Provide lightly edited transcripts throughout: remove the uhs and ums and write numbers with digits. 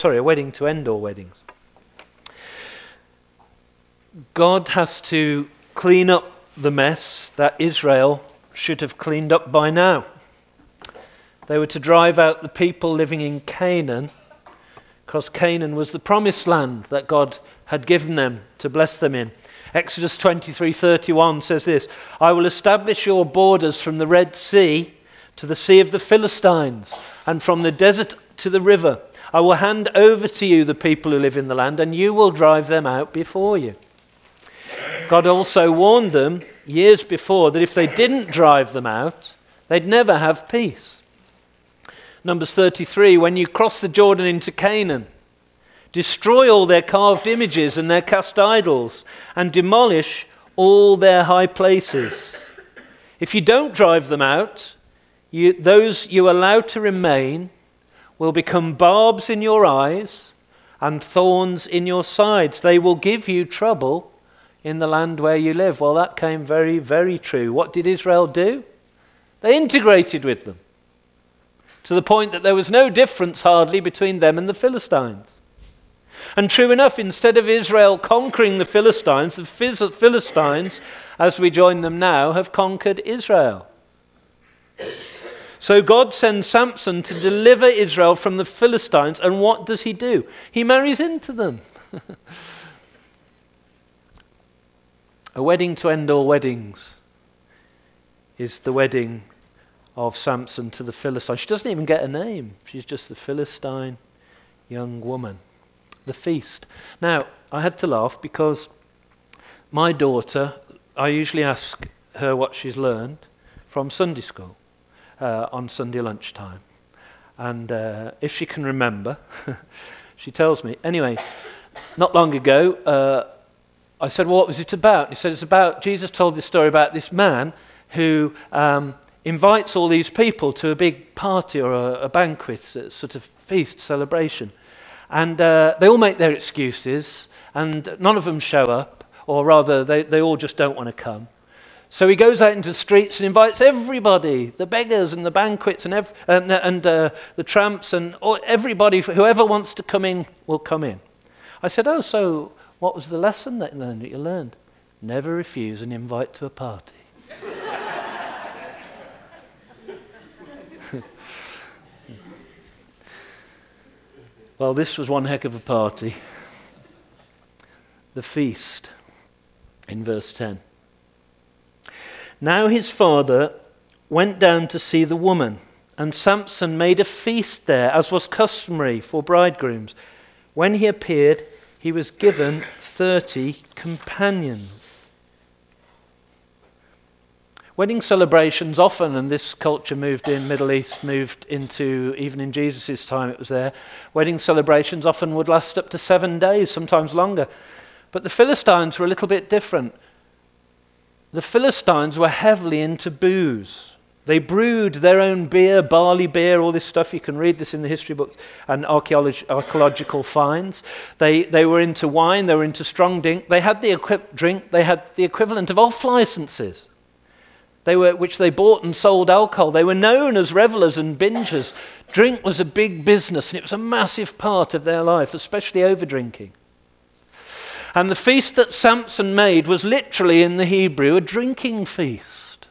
a wedding to end all weddings. God has to clean up the mess that Israel should have cleaned up by now. They were to drive out the people living in Canaan, because Canaan was the promised land that God had given them to bless them in. Exodus 23:31 says this, "I will establish your borders from the Red Sea to the Sea of the Philistines, and from the desert to the river. I will hand over to you the people who live in the land, and you will drive them out before you." God also warned them years before that if they didn't drive them out, they'd never have peace. Numbers 33, "When you cross the Jordan into Canaan, destroy all their carved images and their cast idols, and demolish all their high places. If you don't drive them out, those you allow to remain will become barbs in your eyes and thorns in your sides. They will give you trouble in the land where you live." Well, that came very, very true. What did Israel do? They integrated with them, to the point that there was no difference hardly between them and the Philistines. And true enough, instead of Israel conquering the Philistines, as we join them now, have conquered Israel. So God sends Samson to deliver Israel from the Philistines, and what does he do? He marries into them. A wedding to end all weddings is the wedding of Samson to the Philistine. She doesn't even get a name. She's just the Philistine young woman. The feast. Now, I had to laugh because my daughter, I usually ask her what she's learned from Sunday school on Sunday lunchtime. And if she can remember, she tells me. Anyway, not long ago, I said, "Well, what was it about?" He said, "It's about," Jesus told this story about this man who invites all these people to a big party or a banquet, a sort of feast celebration. And they all make their excuses, and none of them show up, or rather, they all just don't want to come. So he goes out into the streets and invites everybody, the beggars and the banquets and the tramps, and everybody, whoever wants to come in will come in. I said, "Oh, so what was the lesson that you learned?" "Never refuse an invite to a party." Well, this was one heck of a party. The feast, in verse 10. "Now his father went down to see the woman, and Samson made a feast there, as was customary for bridegrooms. When he appeared, he was given 30 companions." Wedding celebrations often, and this culture moved in, Middle East moved into, even in Jesus' time it was there, wedding celebrations often would last up to 7 days, sometimes longer. But the Philistines were a little bit different. The Philistines were heavily into booze. They brewed their own beer, barley beer, all this stuff. You can read this in the history books and archaeological finds. They were into wine, they were into strong drink. They had the equivalent of off licenses. Which they bought and sold alcohol. They were known as revelers and bingers. Drink was a big business, and it was a massive part of their life, especially over-drinking. And the feast that Samson made was literally, in the Hebrew, a drinking feast.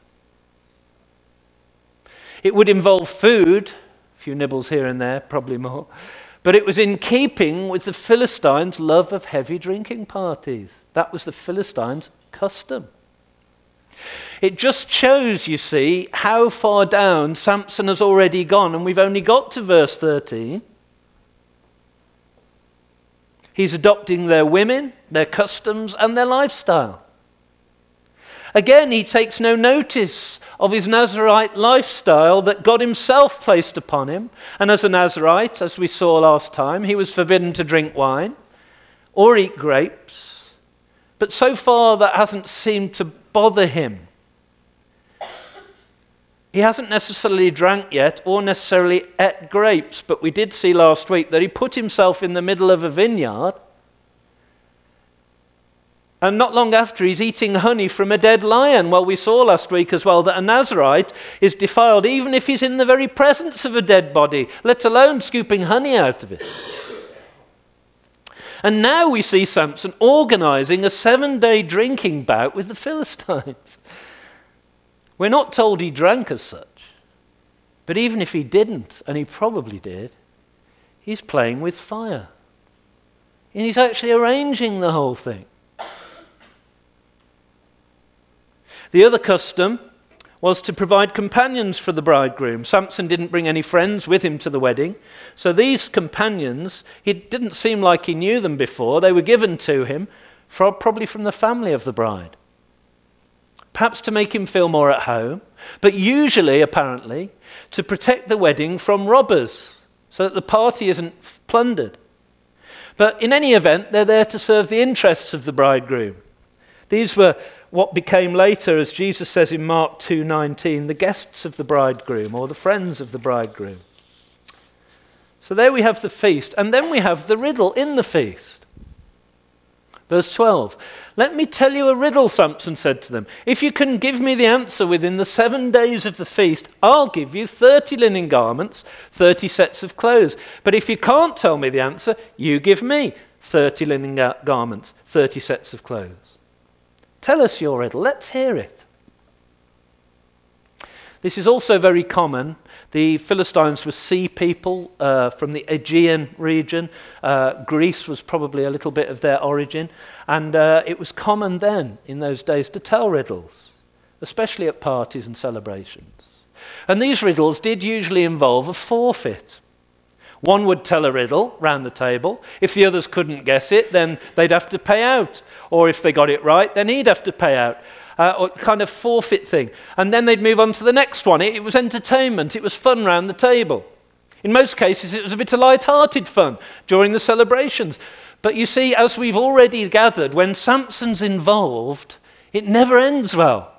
It would involve food, a few nibbles here and there, probably more, but it was in keeping with the Philistines' love of heavy drinking parties. That was the Philistines' custom. It just shows, you see, how far down Samson has already gone, and we've only got to verse 13. He's adopting their women, their customs, and their lifestyle. Again, he takes no notice of his Nazirite lifestyle that God himself placed upon him. And as a Nazirite, as we saw last time, he was forbidden to drink wine or eat grapes. But so far that hasn't seemed to bother him. He hasn't necessarily drank yet or necessarily ate grapes, but we did see last week that he put himself in the middle of a vineyard, and not long after he's eating honey from a dead lion. Well, we saw last week as well that a Nazirite is defiled even if he's in the very presence of a dead body, let alone scooping honey out of it. And now we see Samson organizing a 7-day drinking bout with the Philistines. We're not told he drank as such, but even if he didn't, and he probably did, he's playing with fire. And he's actually arranging the whole thing. The other custom was to provide companions for the bridegroom. Samson didn't bring any friends with him to the wedding. So these companions, it didn't seem like he knew them before. They were given to him, probably from the family of the bride. Perhaps to make him feel more at home, but usually, apparently, to protect the wedding from robbers, so that the party isn't plundered. But in any event, they're there to serve the interests of the bridegroom. These were what became later, as Jesus says in Mark 2:19, the guests of the bridegroom, or the friends of the bridegroom. So there we have the feast, and then we have the riddle in the feast. Verse 12, "Let me tell you a riddle," Samson said to them. "If you can give me the answer within the 7 days of the feast, I'll give you 30 linen garments, 30 sets of clothes. But if you can't tell me the answer, you give me 30 linen garments, 30 sets of clothes. Tell us your riddle. Let's hear it." This is also very common. The Philistines were sea people from the Aegean region. Greece was probably a little bit of their origin. And it was common then, in those days, to tell riddles, especially at parties and celebrations. And these riddles did usually involve a forfeit. One would tell a riddle round the table. If the others couldn't guess it, then they'd have to pay out. Or if they got it right, then he'd have to pay out. Or kind of forfeit thing. And then they'd move on to the next one. It was entertainment. It was fun round the table. In most cases, it was a bit of light-hearted fun during the celebrations. But you see, as we've already gathered, when Samson's involved, it never ends well.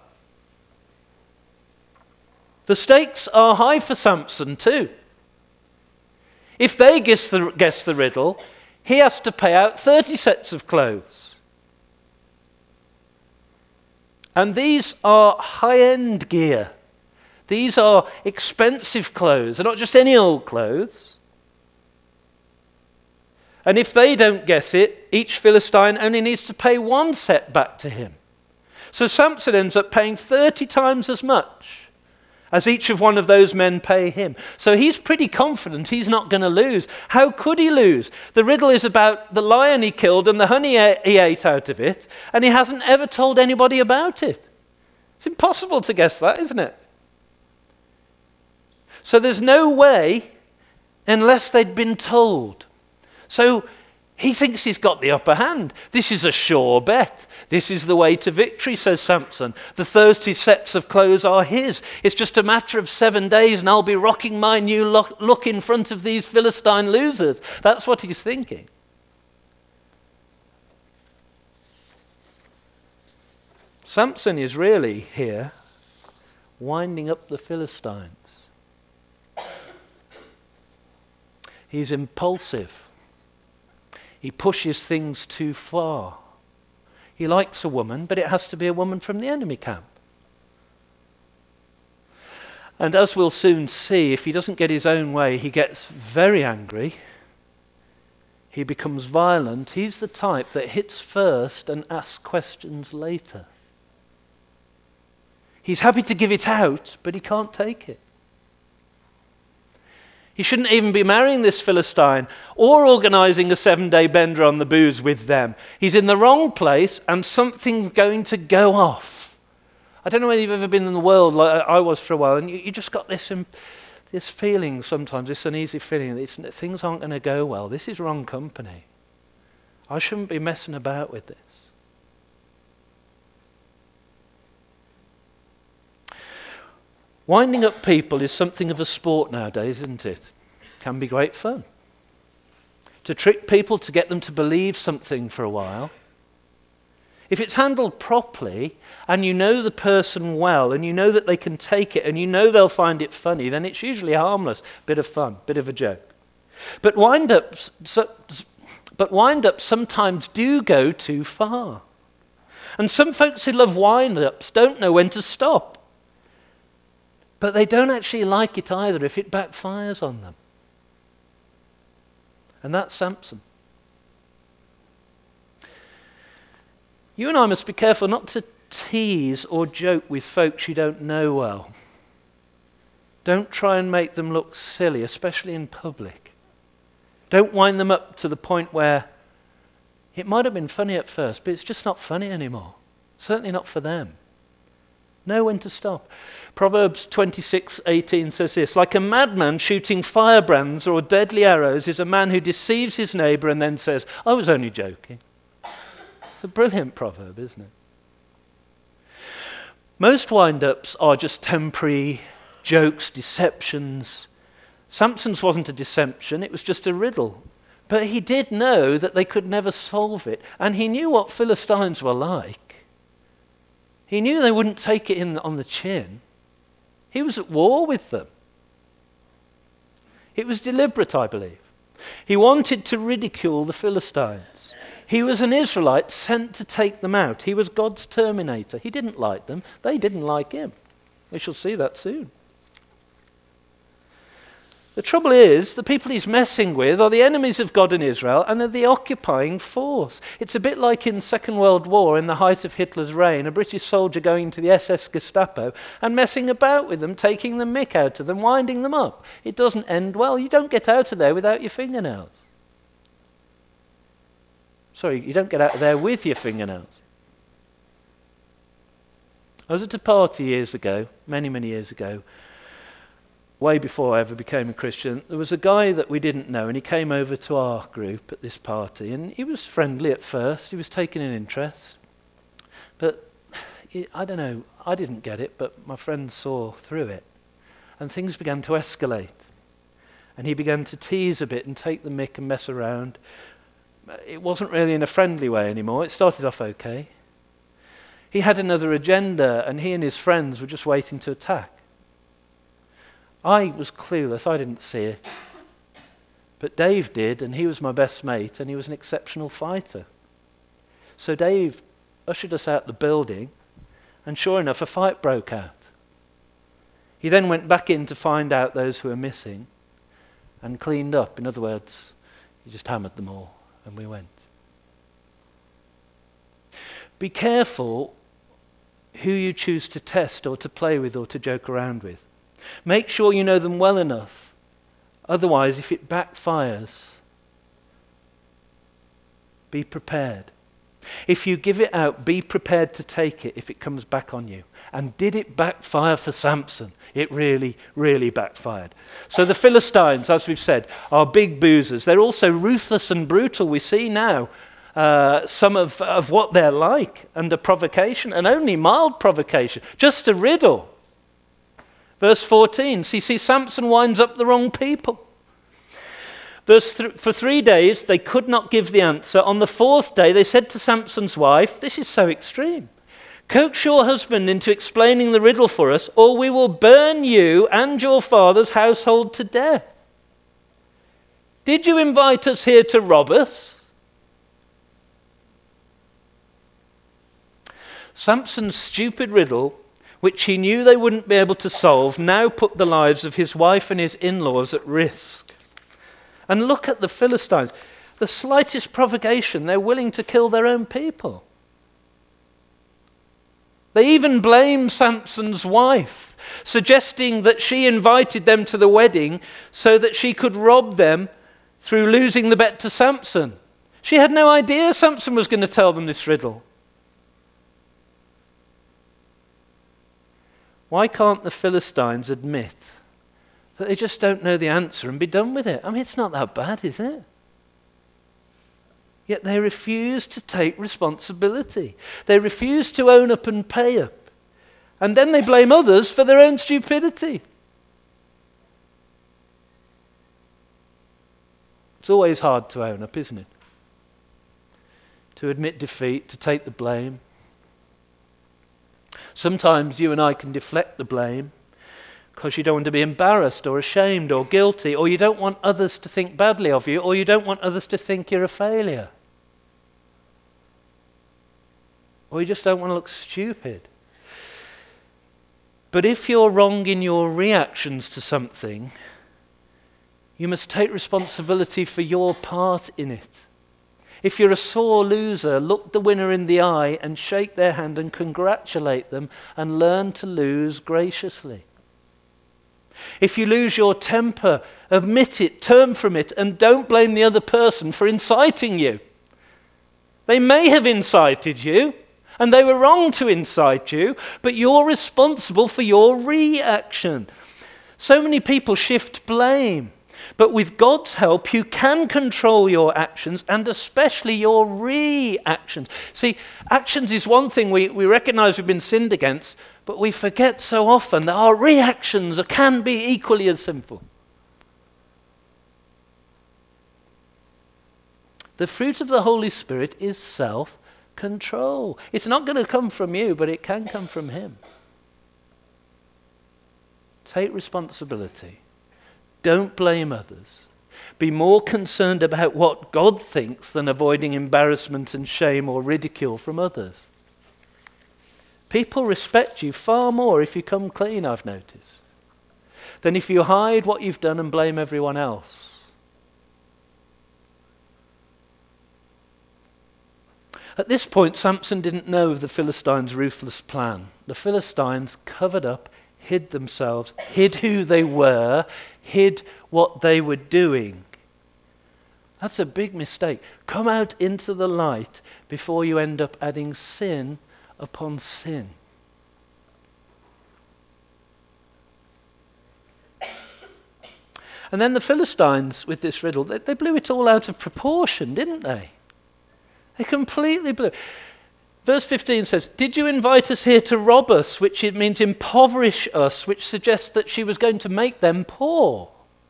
The stakes are high for Samson too. If they guess the riddle, he has to pay out 30 sets of clothes. And these are high-end gear. These are expensive clothes. They're not just any old clothes. And if they don't guess it, each Philistine only needs to pay 1 set back to him. So Samson ends up paying 30 times as much as each of one of those men pay him. So he's pretty confident he's not going to lose. How could he lose? The riddle is about the lion he killed and the honey he ate out of it, and he hasn't ever told anybody about it. It's impossible to guess that, isn't it? So there's no way unless they'd been told. So he thinks he's got the upper hand. This is a sure bet. This is the way to victory, says Samson. The 30 sets of clothes are his. It's just a matter of 7 days and I'll be rocking my new look in front of these Philistine losers. That's what he's thinking. Samson is really here winding up the Philistines. He's impulsive. He pushes things too far. He likes a woman, but it has to be a woman from the enemy camp. And as we'll soon see, if he doesn't get his own way, he gets very angry. He becomes violent. He's the type that hits first and asks questions later. He's happy to give it out, but he can't take it. He shouldn't even be marrying this Philistine or organizing a 7-day bender on the booze with them. He's in the wrong place and something's going to go off. I don't know whether you've ever been in the world like I was for a while, and you just got this feeling sometimes, this uneasy feeling that things aren't going to go well. This is wrong company. I shouldn't be messing about with this. Winding up people is something of a sport nowadays, isn't it? Can be great fun. To trick people, to get them to believe something for a while. If it's handled properly, and you know the person well, and you know that they can take it, and you know they'll find it funny, then it's usually harmless, bit of fun, bit of a joke. But wind-ups sometimes do go too far. And some folks who love wind-ups don't know when to stop. But they don't actually like it either if it backfires on them. And that's Samson. You and I must be careful not to tease or joke with folks you don't know well. Don't try and make them look silly, especially in public. Don't wind them up to the point where it might have been funny at first, but it's just not funny anymore. Certainly not for them. Know when to stop. Proverbs 26:18 says this: like a madman shooting firebrands or deadly arrows is a man who deceives his neighbor and then says, I was only joking. It's a brilliant proverb, isn't it? Most wind-ups are just temporary jokes, deceptions. Samson's wasn't a deception, it was just a riddle. But he did know that they could never solve it, and he knew what Philistines were like. He knew they wouldn't take it on the chin. He was at war with them. It was deliberate, I believe. He wanted to ridicule the Philistines. He was an Israelite sent to take them out. He was God's terminator. He didn't like them. They didn't like him. We shall see that soon. The trouble is, the people he's messing with are the enemies of God and Israel and are the occupying force. It's a bit like in the Second World War, in the height of Hitler's reign, a British soldier going to the SS Gestapo and messing about with them, taking the mick out of them, winding them up. It doesn't end well. You don't get out of there without your fingernails. Sorry, you don't get out of there with your fingernails. I was at a party years ago, many, many years ago, way before I ever became a Christian. There was a guy that we didn't know, and he came over to our group at this party, and he was friendly at first. He was taking an interest. But I don't know, I didn't get it, but my friends saw through it. And things began to escalate. And he began to tease a bit and take the mick and mess around. It wasn't really in a friendly way anymore. It started off okay. He had another agenda, and he and his friends were just waiting to attack. I was clueless, I didn't see it. But Dave did, and he was my best mate, and he was an exceptional fighter. So Dave ushered us out the building, and sure enough, a fight broke out. He then went back in to find out those who were missing, and cleaned up. In other words, he just hammered them all, and we went. Be careful who you choose to test or to play with or to joke around with. Make sure you know them well enough. Otherwise, if it backfires, be prepared. If you give it out, be prepared to take it if it comes back on you. And did it backfire for Samson? It really, really backfired. So the Philistines, as we've said, are big boozers. They're also ruthless and brutal. We see now some of what they're like under provocation, and only mild provocation, just a riddle. Verse 14, see, Samson winds up the wrong people. For 3 days, they could not give the answer. On the 4th day, they said to Samson's wife, this is so extreme. Coax your husband into explaining the riddle for us, or we will burn you and your father's household to death. Did you invite us here to rob us? Samson's stupid riddle, which he knew they wouldn't be able to solve, now put the lives of his wife and his in-laws at risk. And look at the Philistines. The slightest provocation, they're willing to kill their own people. They even blame Samson's wife, suggesting that she invited them to the wedding so that she could rob them through losing the bet to Samson. She had no idea Samson was going to tell them this riddle. Why can't the Philistines admit that they just don't know the answer and be done with it? I mean, it's not that bad, is it? Yet they refuse to take responsibility. They refuse to own up and pay up. And then they blame others for their own stupidity. It's always hard to own up, isn't it? To admit defeat, to take the blame. Sometimes you and I can deflect the blame because you don't want to be embarrassed or ashamed or guilty, or you don't want others to think badly of you, or you don't want others to think you're a failure. Or you just don't want to look stupid. But if you're wrong in your reactions to something, you must take responsibility for your part in it. If you're a sore loser, look the winner in the eye and shake their hand and congratulate them and learn to lose graciously. If you lose your temper, admit it, turn from it, and don't blame the other person for inciting you. They may have incited you, and they were wrong to incite you, but you're responsible for your reaction. So many people shift blame. But with God's help, you can control your actions and especially your reactions. See, actions is one thing we recognize we've been sinned against, but we forget so often that our reactions can be equally as sinful. The fruit of the Holy Spirit is self-control. It's not going to come from you, but it can come from Him. Take responsibility. Don't blame others. Be more concerned about what God thinks than avoiding embarrassment and shame or ridicule from others. People respect you far more if you come clean, I've noticed, than if you hide what you've done and blame everyone else. At this point, Samson didn't know of the Philistines' ruthless plan. The Philistines covered up, hid themselves, hid who they were, hid what they were doing. That's a big mistake. Come out into the light before you end up adding sin upon sin. And then the Philistines, with this riddle, they blew it all out of proportion, didn't they? They completely blew it. Verse 15 says, "Did you invite us here to rob us?" Which it means impoverish us, which suggests that she was going to make them poor.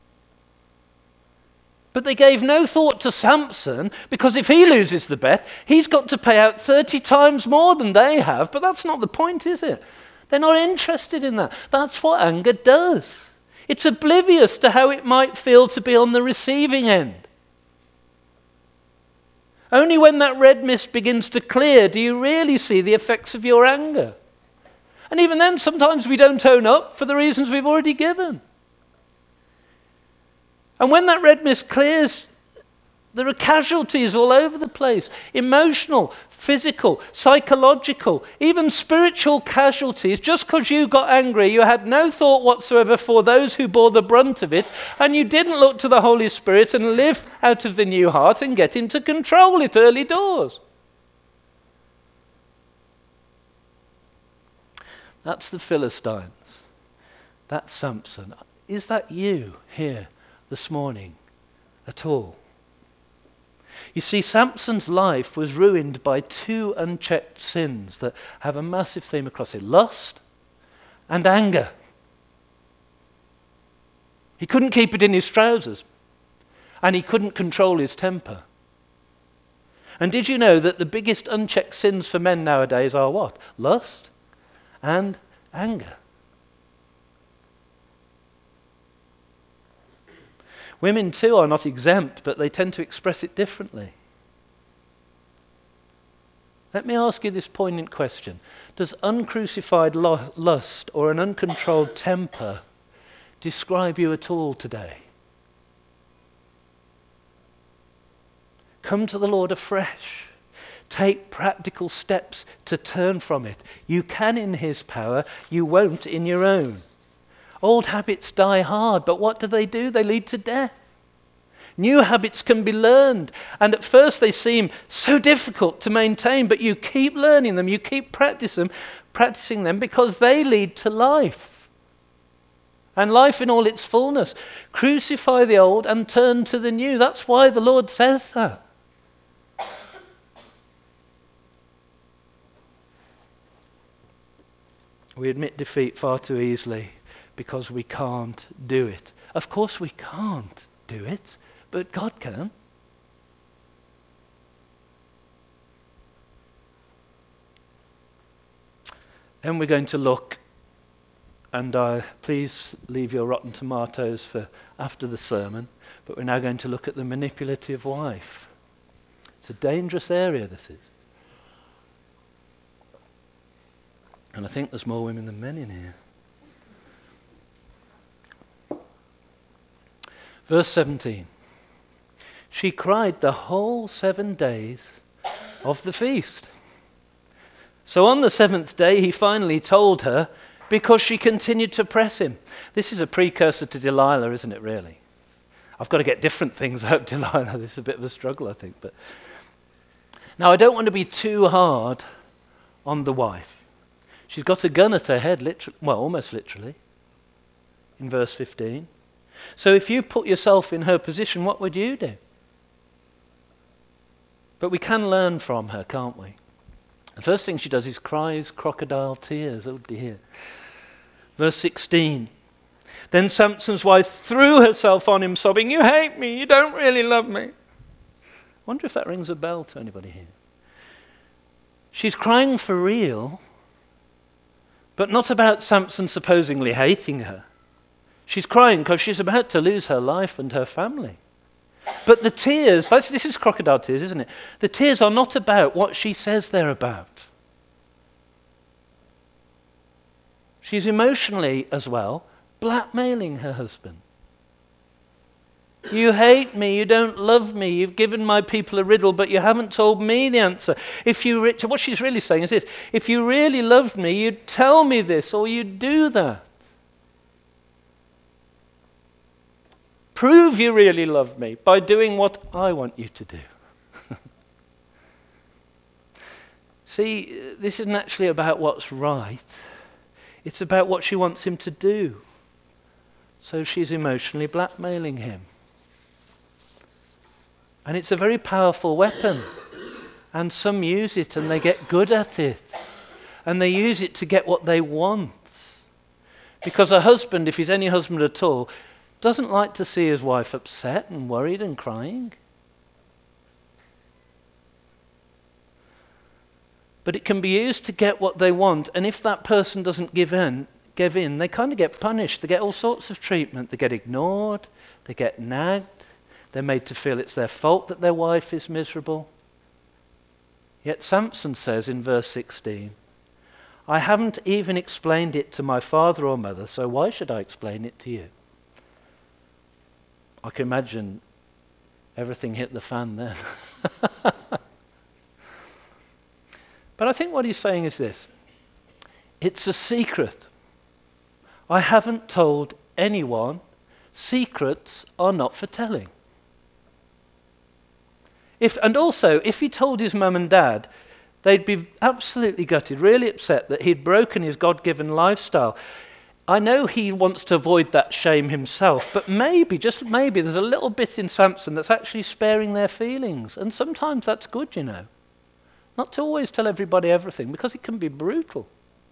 But they gave no thought to Samson, because if he loses the bet, he's got to pay out 30 times more than they have. But that's not the point, is it? They're not interested in that. That's what anger does. It's oblivious to how it might feel to be on the receiving end. Only when that red mist begins to clear do you really see the effects of your anger. And even then, sometimes we don't own up for the reasons we've already given. And when that red mist clears, there are casualties all over the place. Emotional, physical, psychological, even spiritual casualties. Just because you got angry, you had no thought whatsoever for those who bore the brunt of it, and you didn't look to the Holy Spirit and live out of the new heart and get Him to control it early doors. That's the Philistines. That's Samson. Is that you here this morning at all? You see, Samson's life was ruined by two unchecked sins that have a massive theme across it: lust and anger. He couldn't keep it in his trousers, and he couldn't control his temper. And did you know that the biggest unchecked sins for men nowadays are what? Lust and anger. Women too are not exempt, but they tend to express it differently. Let me ask you this poignant question. Does uncrucified lust or an uncontrolled temper describe you at all today? Come to the Lord afresh. Take practical steps to turn from it. You can in His power, you won't in your own. Old habits die hard, but what do? They lead to death. New habits can be learned, and at first they seem so difficult to maintain, but you keep learning them, you keep practicing them because they lead to life. And life in all its fullness. Crucify the old and turn to the new. That's why the Lord says that. We admit defeat far too easily because we can't do it. Of course we can't do it, but God can. Then we're going to look, and please leave your rotten tomatoes for after the sermon, but we're now going to look at the manipulative wife. It's a dangerous area, this is. And I think there's more women than men in here. Verse 17. She cried the whole 7 days of the feast. So on the 7th day, he finally told her because she continued to press him. This is a precursor to Delilah, isn't it, really? I've got to get different things out of Delilah. This is a bit of a struggle, I think. But now, I don't want to be too hard on the wife. She's got a gun at her head, almost literally, in verse 15. So if you put yourself in her position, what would you do? But we can learn from her, can't we? The first thing she does is cries crocodile tears. Oh dear. Verse 16. Then Samson's wife threw herself on him, sobbing, "You hate me, you don't really love me." I wonder if that rings a bell to anybody here. She's crying for real, but not about Samson supposedly hating her. She's crying because she's about to lose her life and her family. But the tears, this is crocodile tears, isn't it? The tears are not about what she says they're about. She's emotionally, as well, blackmailing her husband. You hate me, you don't love me, you've given my people a riddle, but you haven't told me the answer. What she's really saying is this: if you really loved me, you'd tell me this, or you'd do that. Prove you really love me by doing what I want you to do. See, this isn't actually about what's right. It's about what she wants him to do. So she's emotionally blackmailing him. And it's a very powerful weapon. And some use it and they get good at it. And they use it to get what they want. Because a husband, if he's any husband at all, doesn't like to see his wife upset and worried and crying. But it can be used to get what they want, and if that person doesn't give in, they kind of get punished. They get all sorts of treatment. They get ignored, they get nagged, they're made to feel it's their fault that their wife is miserable. Yet Samson says in verse 16, "I haven't even explained it to my father or mother, so why should I explain it to you?" I can imagine everything hit the fan then. But I think what he's saying is this: it's a secret. I haven't told anyone. Secrets are not for telling. And also, if he told his mum and dad, they'd be absolutely gutted, really upset that he'd broken his God-given lifestyle. I know he wants to avoid that shame himself, but maybe, just maybe, there's a little bit in Samson that's actually sparing their feelings. And sometimes that's good, you know. Not to always tell everybody everything, because it can be brutal.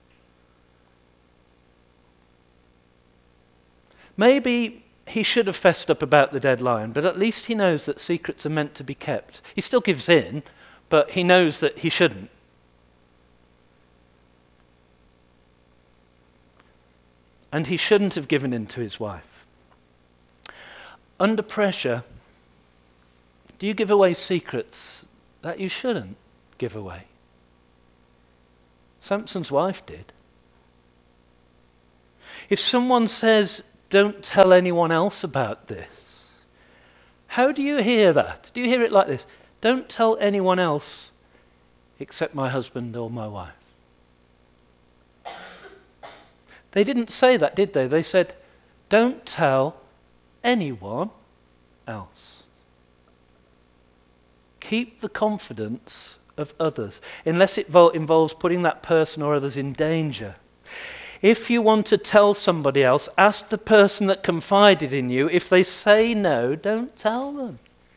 Maybe he should have fessed up about the dead lion, but at least he knows that secrets are meant to be kept. He still gives in, but he knows that he shouldn't. And he shouldn't have given in to his wife. Under pressure, do you give away secrets that you shouldn't give away? Samson's wife did. If someone says, "Don't tell anyone else about this," how do you hear that? Do you hear it like this? "Don't tell anyone else except my husband or my wife." They didn't say that, did they? They said, "Don't tell anyone else." Keep the confidence of others, unless it involves putting that person or others in danger. If you want to tell somebody else, ask the person that confided in you. If they say no, don't tell them.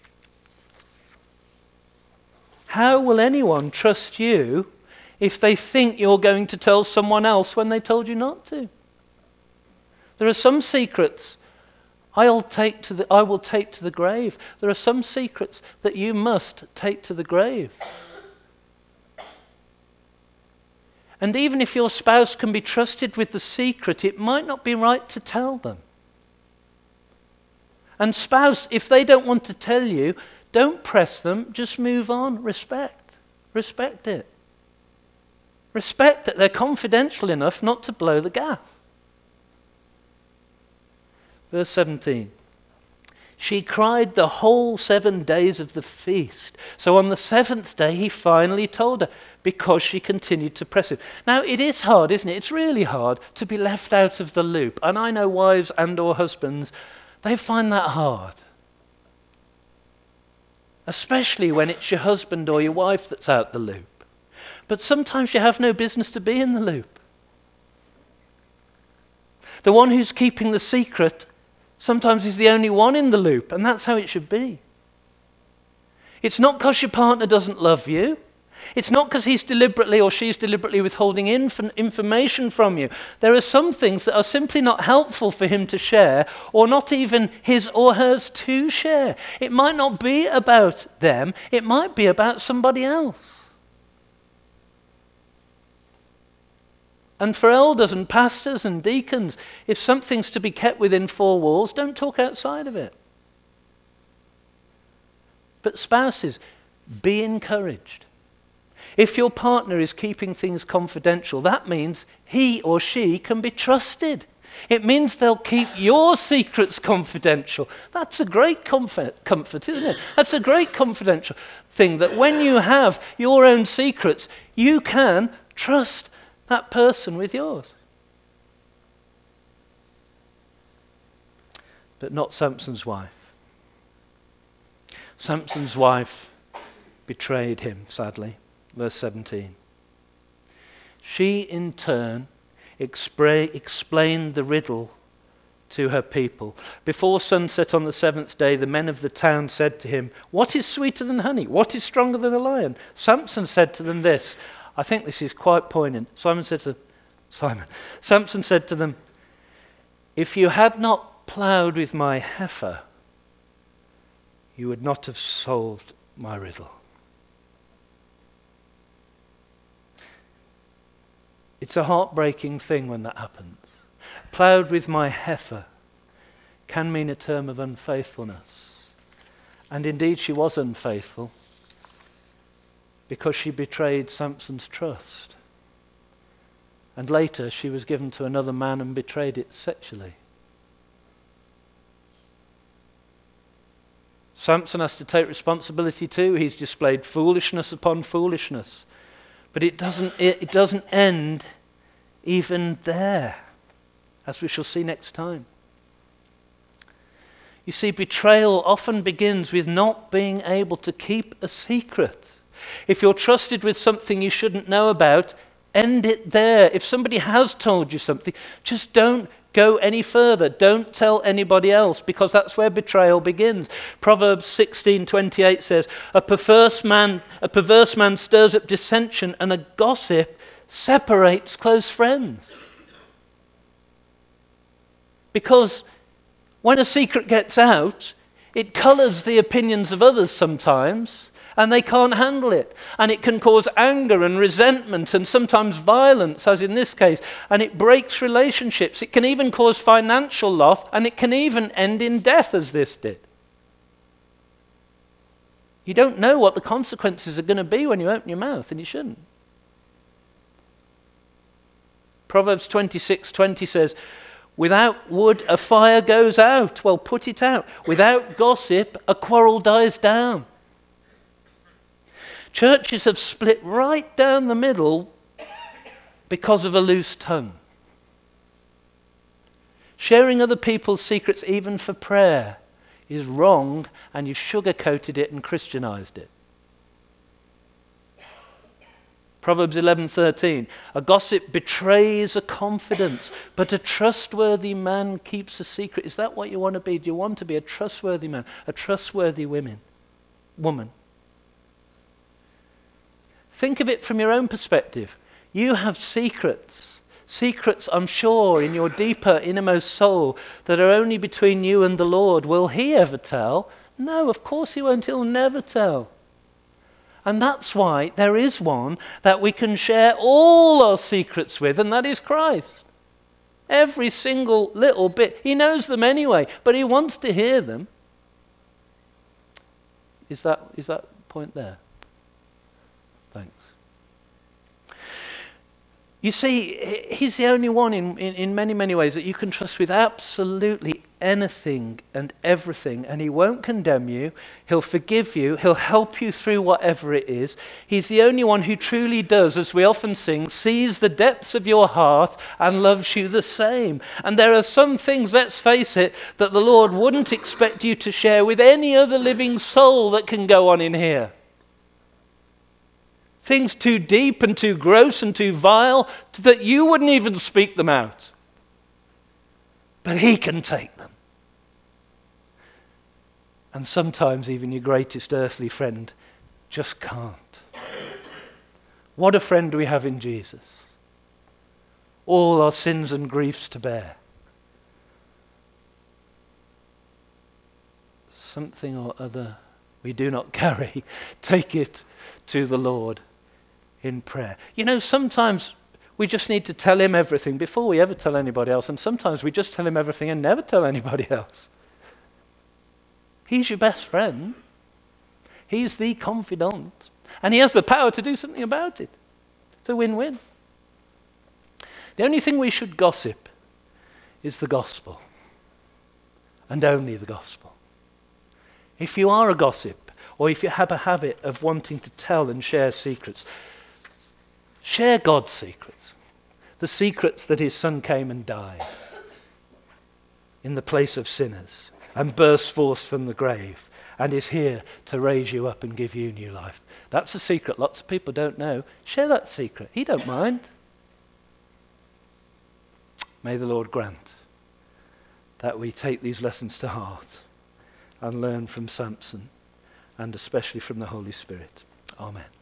How will anyone trust you if they think you're going to tell someone else when they told you not to? There are some secrets I will take to the grave. There are some secrets that you must take to the grave. And even if your spouse can be trusted with the secret, it might not be right to tell them. And spouse, if they don't want to tell you, don't press them, just move on. Respect it. Respect that they're confidential enough not to blow the gaff. Verse 17. She cried the whole 7 days of the feast. So on the 7th day, he finally told her, because she continued to press him. Now, it is hard, isn't it? It's really hard to be left out of the loop. And I know wives and or husbands, they find that hard. Especially when it's your husband or your wife that's out the loop. But sometimes you have no business to be in the loop. The one who's keeping the secret sometimes is the only one in the loop, and that's how it should be. It's not because your partner doesn't love you. It's not because he's deliberately or she's deliberately withholding information from you. There are some things that are simply not helpful for him to share, or not even his or hers to share. It might not be about them. It might be about somebody else. And for elders and pastors and deacons, if something's to be kept within 4 walls, don't talk outside of it. But spouses, be encouraged. If your partner is keeping things confidential, that means he or she can be trusted. It means they'll keep your secrets confidential. That's a great comfort, isn't it? That's a great confidential thing, that when you have your own secrets, you can trust that person with yours. But not Samson's wife. Samson's wife betrayed him, sadly. Verse 17. She in turn explained the riddle to her people. Before sunset on the 7th day, the men of the town said to him, "What is sweeter than honey? What is stronger than a lion?" Samson said to them this. I think this is quite poignant. Samson said to them, "If you had not ploughed with my heifer, you would not have solved my riddle." It's a heartbreaking thing when that happens. Ploughed with my heifer can mean a term of unfaithfulness. And indeed she was unfaithful because she betrayed Samson's trust. And later she was given to another man and betrayed it sexually. Samson has to take responsibility too. He's displayed foolishness upon foolishness. But it doesn't end even there, as we shall see next time. You see, betrayal often begins with not being able to keep a secret. If you're trusted with something you shouldn't know about, end it there. If somebody has told you something, just don't go any further. Don't tell anybody else, because that's where betrayal begins. Proverbs 16:28 says, a perverse man stirs up dissension, and a gossip separates close friends. Because when a secret gets out, it colours the opinions of others sometimes, and they can't handle it. And it can cause anger and resentment and sometimes violence, as in this case. And it breaks relationships. It can even cause financial loss, and it can even end in death, as this did. You don't know what the consequences are going to be when you open your mouth, and you shouldn't. Proverbs 26:20 says, without wood a fire goes out. Well, put it out. Without gossip a quarrel dies down. Churches have split right down the middle because of a loose tongue. Sharing other people's secrets, even for prayer, is wrong, and you've sugar-coated it and Christianized it. Proverbs 11:13, a gossip betrays a confidence, but a trustworthy man keeps a secret. Is that what you want to be? Do you want to be a trustworthy man, a trustworthy woman? Think of it from your own perspective. You have secrets. Secrets, I'm sure, in your deeper, innermost soul that are only between you and the Lord. Will he ever tell? No, of course he won't. He'll never tell. And that's why there is one that we can share all our secrets with, and that is Christ. Every single little bit. He knows them anyway, but he wants to hear them. Is that point there? Thanks. You see, he's the only one in many, many ways that you can trust with absolutely anything and everything, and he won't condemn you. He'll forgive you. He'll help you through whatever it is. He's the only one who truly does, as we often sing, sees the depths of your heart and loves you the same. And there are some things, let's face it, that the Lord wouldn't expect you to share with any other living soul that can go on in here. Things too deep and too gross and too vile that you wouldn't even speak them out. But he can take them. And sometimes even your greatest earthly friend just can't. What a friend we have in Jesus. All our sins and griefs to bear. Something or other we do not carry, take it to the Lord in prayer. You know, sometimes we just need to tell him everything before we ever tell anybody else, and sometimes we just tell him everything and never tell anybody else. He's your best friend. He's the confidant, and he has the power to do something about it. It's a win-win. The only thing we should gossip is the gospel, and only the gospel. If you are a gossip, or if you have a habit of wanting to tell and share secrets, share God's secrets. The secrets that his son came and died in the place of sinners and burst forth from the grave and is here to raise you up and give you new life. That's a secret lots of people don't know. Share that secret. He don't mind. May the Lord grant that we take these lessons to heart and learn from Samson, and especially from the Holy Spirit. Amen.